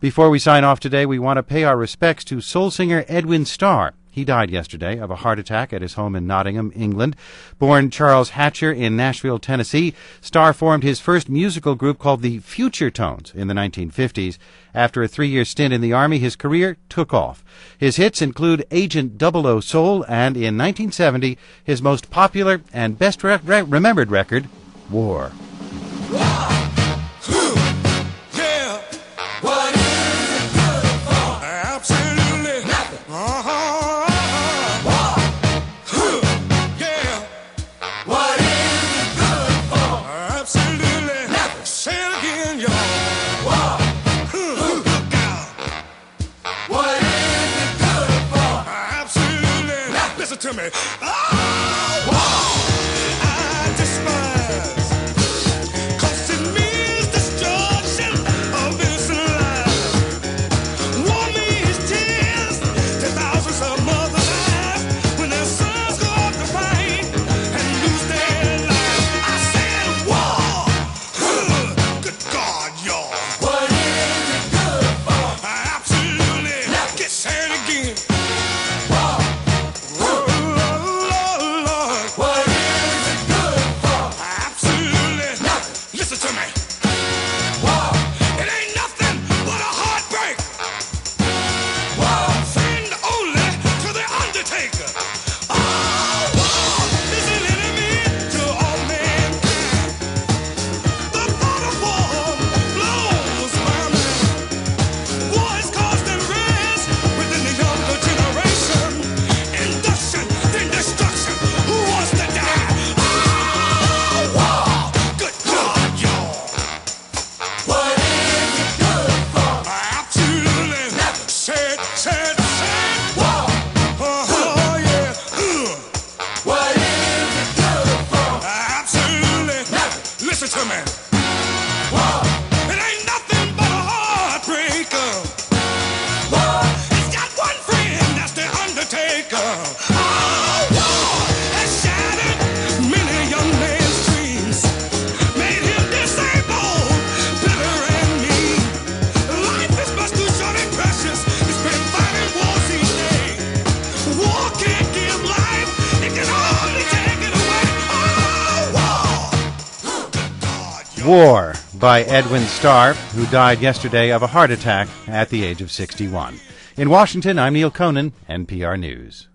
Before we sign off today, we want to pay our respects to soul singer Edwin Starr. He died yesterday of a heart attack at his home in Nottingham, England. Born Charles Hatcher in Nashville, Tennessee, Starr formed his first musical group called the Future Tones in the 1950s. After a 3-year stint in the Army, his career took off. His hits include Agent 00 Soul and, in 1970, his most popular and best remembered record, War. To me. Oh, I despise, 'cause it means destruction of innocent lives. War means tears to thousands of mothers' eyes when their sons go off to fight and lose their lives. I said war. Good God, y'all. What is it good for? Absolutely. Get sad again. Listen to me. War. It ain't nothing but a heartbreaker. War. It's got one friend, that's the Undertaker. Oh, war has shattered many young men's dreams, made him disabled, bitter and mean. Life is much too short and precious. It's been fighting wars each day. War can't give life, it can only take it away. War by Edwin Starr, who died yesterday of a heart attack at the age of 61. In Washington, I'm Neil Conan, NPR News.